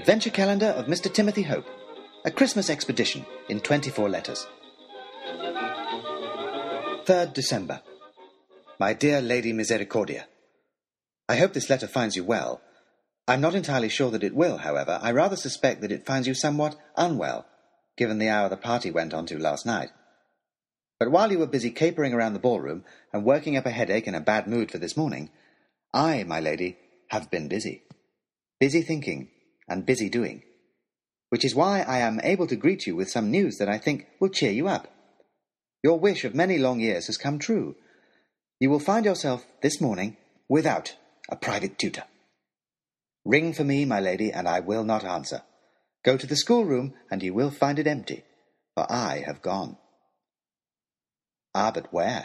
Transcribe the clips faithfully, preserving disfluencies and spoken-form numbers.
Adventure Calendar of Mister Timothy Hope. A Christmas Expedition in twenty-four letters. third December. My dear Lady Misericordia, I hope this letter finds you well. I'm not entirely sure that it will, however. I rather suspect that it finds you somewhat unwell, given the hour the party went on to last night. But while you were busy capering around the ballroom and working up a headache and a bad mood for this morning, I, my lady, have been busy. Busy thinking and busy doing, which is why I am able to greet you with some news that I think will cheer you up. Your wish of many long years has come true. You will find yourself this morning without a private tutor. Ring for me, my lady, and I will not answer. Go to the schoolroom, and you will find it empty, for I have gone. Ah, but where?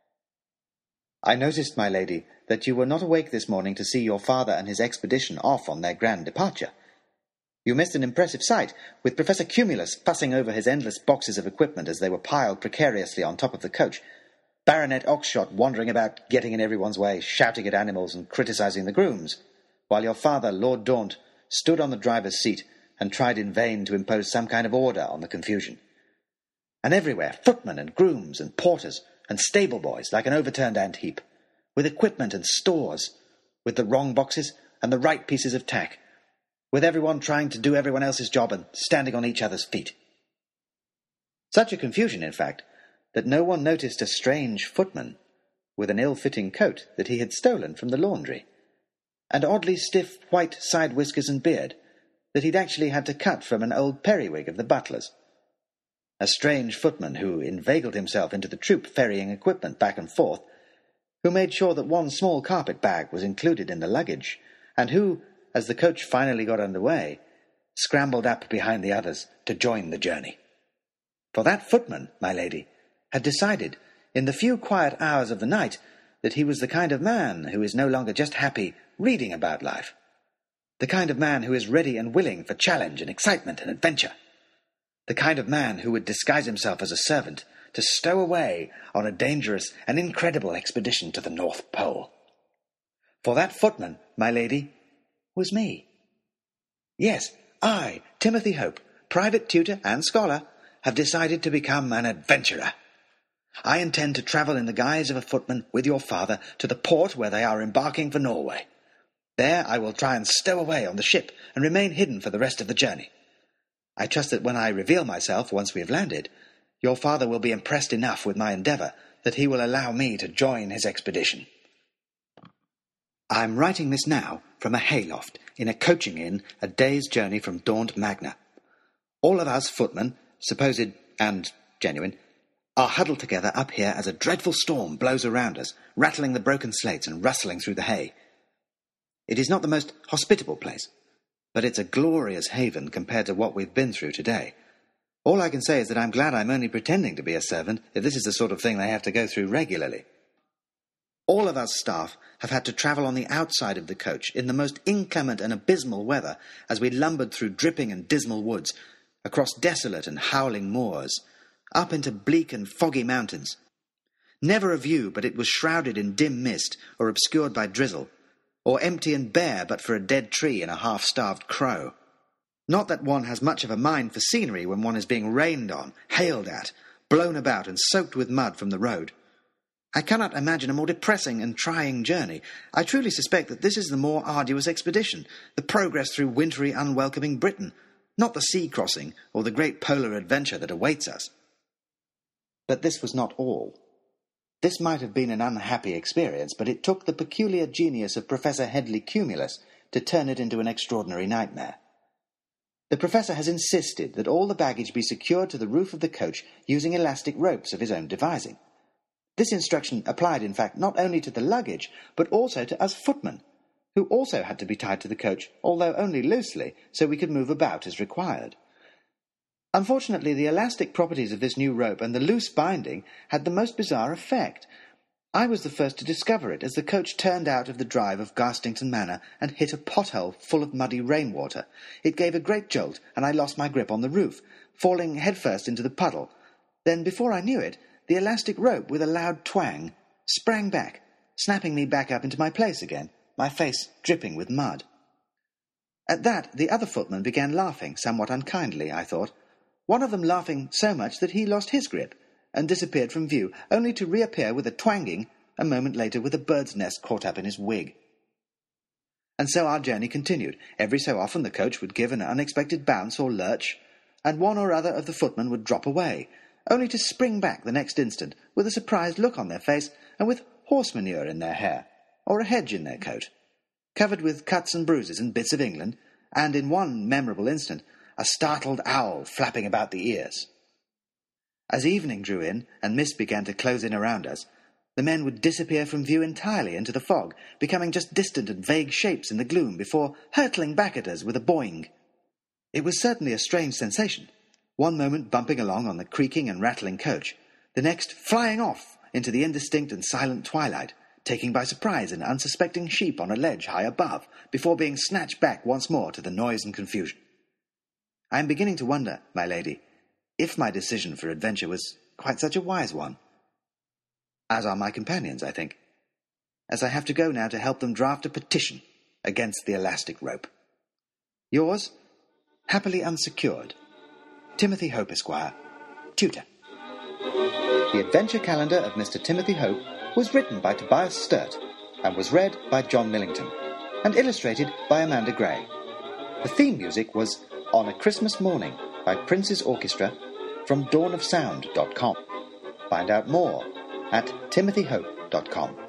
I noticed, my lady, that you were not awake this morning to see your father and his expedition off on their grand departure. You missed an impressive sight, with Professor Cumulus fussing over his endless boxes of equipment as they were piled precariously on top of the coach, Baronet Oxshott wandering about, getting in everyone's way, shouting at animals and criticising the grooms, while your father, Lord Daunt, stood on the driver's seat and tried in vain to impose some kind of order on the confusion. And everywhere, footmen and grooms and porters and stable boys like an overturned ant heap, with equipment and stores, with the wrong boxes and the right pieces of tack, with everyone trying to do everyone else's job and standing on each other's feet. Such a confusion, in fact, that no one noticed a strange footman with an ill-fitting coat that he had stolen from the laundry, and oddly stiff white side whiskers and beard that he'd actually had to cut from an old periwig of the butler's. A strange footman who inveigled himself into the troop ferrying equipment back and forth, who made sure that one small carpet bag was included in the luggage, and who, as the coach finally got under way, scrambled up behind the others to join the journey. For that footman, my lady, had decided, in the few quiet hours of the night, that he was the kind of man who is no longer just happy reading about life, the kind of man who is ready and willing for challenge and excitement and adventure, the kind of man who would disguise himself as a servant to stow away on a dangerous and incredible expedition to the North Pole. For that footman, my lady, was me. Yes, I, Timothy Hope, private tutor and scholar, have decided to become an adventurer. I intend to travel in the guise of a footman with your father to the port where they are embarking for Norway. There I will try and stow away on the ship and remain hidden for the rest of the journey. I trust that when I reveal myself once we have landed, your father will be impressed enough with my endeavour that he will allow me to join his expedition. I am writing this now from a hayloft in a coaching inn a day's journey from Daunt Magna. All of us footmen, supposed and genuine, are huddled together up here as a dreadful storm blows around us, rattling the broken slates and rustling through the hay. It is not the most hospitable place, but it's a glorious haven compared to what we've been through today. All I can say is that I'm glad I'm only pretending to be a servant if this is the sort of thing they have to go through regularly. All of us staff have had to travel on the outside of the coach in the most inclement and abysmal weather as we lumbered through dripping and dismal woods, across desolate and howling moors, up into bleak and foggy mountains. Never a view but it was shrouded in dim mist or obscured by drizzle, or empty and bare but for a dead tree and a half-starved crow. Not that one has much of a mind for scenery when one is being rained on, hailed at, blown about and soaked with mud from the road. I cannot imagine a more depressing and trying journey. I truly suspect that this is the more arduous expedition, the progress through wintry, unwelcoming Britain, not the sea crossing or the great polar adventure that awaits us. But this was not all. This might have been an unhappy experience, but it took the peculiar genius of Professor Hedley Cumulus to turn it into an extraordinary nightmare. The professor has insisted that all the baggage be secured to the roof of the coach using elastic ropes of his own devising. This instruction applied, in fact, not only to the luggage, but also to us footmen, who also had to be tied to the coach, although only loosely, so we could move about as required. Unfortunately, the elastic properties of this new rope and the loose binding had the most bizarre effect. I was the first to discover it as the coach turned out of the drive of Garstington Manor and hit a pothole full of muddy rainwater. It gave a great jolt, and I lost my grip on the roof, falling headfirst into the puddle. Then, before I knew it, the elastic rope, with a loud twang, sprang back, snapping me back up into my place again, my face dripping with mud. At that, the other footmen began laughing, somewhat unkindly, I thought, one of them laughing so much that he lost his grip and disappeared from view, only to reappear with a twanging a moment later with a bird's nest caught up in his wig. And so our journey continued. Every so often the coach would give an unexpected bounce or lurch, and one or other of the footmen would drop away, only to spring back the next instant with a surprised look on their face and with horse manure in their hair, or a hedge in their coat, covered with cuts and bruises and bits of England, and in one memorable instant a startled owl flapping about the ears. As evening drew in and mist began to close in around us, the men would disappear from view entirely into the fog, becoming just distant and vague shapes in the gloom before hurtling back at us with a boing. It was certainly a strange sensation, one moment bumping along on the creaking and rattling coach, the next flying off into the indistinct and silent twilight, taking by surprise an unsuspecting sheep on a ledge high above, before being snatched back once more to the noise and confusion. I am beginning to wonder, my lady, if my decision for adventure was quite such a wise one. As are my companions, I think, as I have to go now to help them draft a petition against the elastic rope. Yours, happily unsecured, Timothy Hope, Esquire, Tutor. The Adventure Calendar of Mister Timothy Hope was written by Tobias Sturt and was read by John Millington and illustrated by Amanda Gray. The theme music was On a Christmas Morning by Prince's Orchestra from dawn of sound dot com. Find out more at timothy hope dot com.